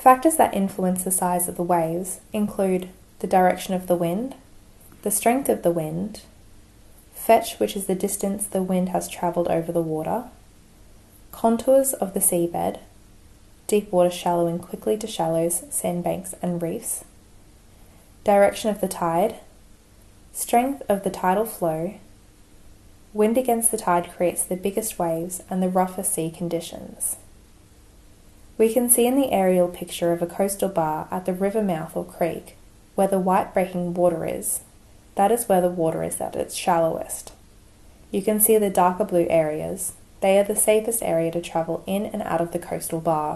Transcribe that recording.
Factors that influence the size of the waves include the direction of the wind, the strength of the wind, fetch, which is the distance the wind has travelled over the water, contours of the seabed, deep water shallowing quickly to shallows, sandbanks and reefs, direction of the tide, strength of the tidal flow. Wind against the tide creates the biggest waves and the roughest sea conditions. We can see in the aerial picture of a coastal bar at the river mouth or creek where the white breaking water is. That is where the water is at its shallowest. You can see the darker blue areas. They are the safest area to travel in and out of the coastal bar.